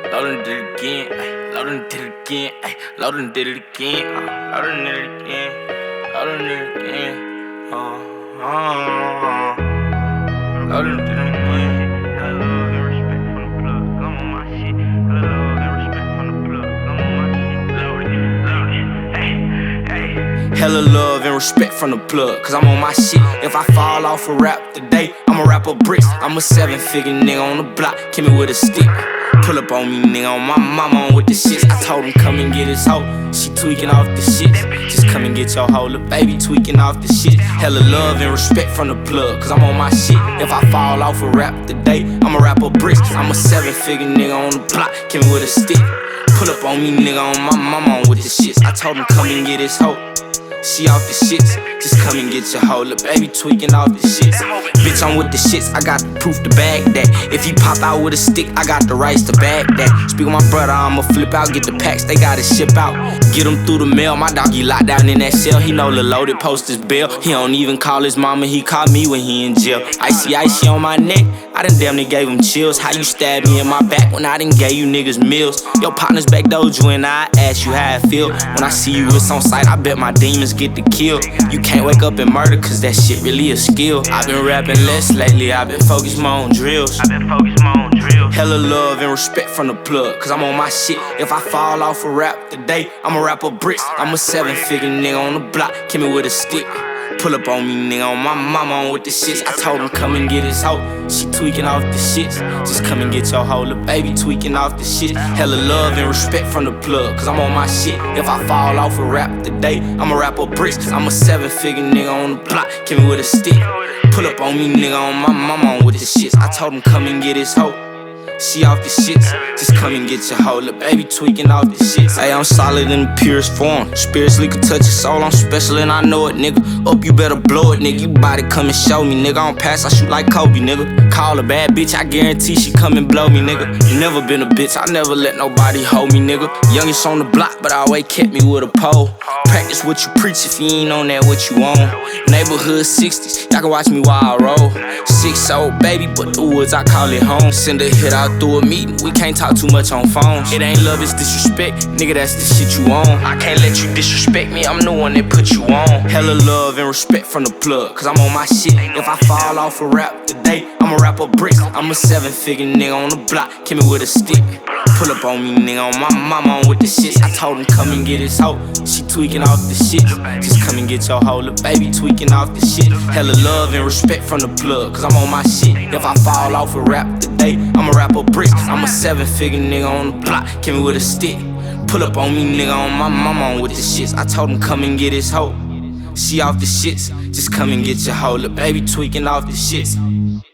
Loadin' did it again, ay, loadin' did it again, ay, loadin' did it again, loadin' did it again, loadin' did it again, loadin' did it again. Hella love and respect from the plug, cause I'm on my shit. If I fall off a rap today, I'ma rap a bricks. I'm a 7-figure nigga on the block, kill me with a stick. Pull up on me, nigga, on my mama on with the shits. I told him come and get his hoe, she tweaking off the shit. Just come and get your hoe, little baby tweaking off the shit. Hella love and respect from the plug, cause I'm on my shit. If I fall off a rap today, I'ma rap a bricks. I'm a 7-figure nigga on the block, kill me with a stick. Pull up on me, nigga, on my mama on with the shits. I told him come and get his hoe, she off the shits, just come and get your hoe, little baby tweaking off the shits. Bitch, I'm with the shits, I got the proof to bag that. If he pop out with a stick, I got the rights to bag that. Speak with my brother, I'ma flip out, get the packs, they gotta ship out. Get him through the mail, my dog, he locked down in that cell. He know the loaded post his bail. He don't even call his mama, he call me when he in jail. Icy on my neck, I done damn near gave him chills. How you stab me in my back when I done gave you niggas meals? Your partner's back dojo and I ask you how I feel. When I see you, it's on sight, I bet my demons get the kill. You can't wake up and murder, cause that shit really a skill. I've been rapping less lately, I've been focused more on drills. Hella love and respect from the plug, cause I'm on my shit. If I fall off a rap today, I'ma rap a bricks. I'm a 7-figure nigga on the block, kill me with a stick. Pull up on me, nigga, on my mama on with the shits. I told him come and get his hoe, she tweaking off the shits. Just come and get your hoe, little baby tweaking off the shit. Hella love and respect from the plug, cause I'm on my shit. If I fall off a rap today, I'ma rap a bricks. I'm a 7-figure nigga on the block, kill me with a stick. Pull up on me, nigga, on my mama on with the shits. I told him come and get his hoe, she off the shits, just come and get your hoe, little baby tweaking off the shits. Hey, I'm solid in the purest form, spiritually could touch your soul, I'm special and I know it, nigga. Up, you better blow it, nigga, you bout to come and show me, nigga. I don't pass, I shoot like Kobe, nigga. Call a bad bitch, I guarantee she come and blow me, nigga. You never been a bitch, I never let nobody hold me, nigga. Youngest on the block, but I always kept me with a pole. Practice what you preach if you ain't on that what you want. Neighborhood 60s, y'all can watch me while I roll. 6-0 baby, but the woods I call it home. Send a hit out through a meeting, we can't talk too much on phones. It ain't love, it's disrespect, nigga, that's the shit you on. I can't let you disrespect me, I'm the one that put you on. Hella love and respect from the plug, cause I'm on my shit. If I fall off a rap today, I'ma rap a bricks. I'm a 7-figure nigga on the block, kill me with a stick. Pull up on me, nigga, on my mama on with the shits. I told him come and get his hoe, she tweaking off the shit. Just come and get your hoe, little baby tweaking off the shit. Hella love and respect from the plug, cause I'm on my shit. If I fall off a rap today, I'ma rap a bricks. I'm a 7-figure nigga on the block, kill me with a stick. Pull up on me, nigga, on my mama on with the shits. I told him come and get his hoe, she off the shits. Just come and get your hoe, little baby tweaking off the shits.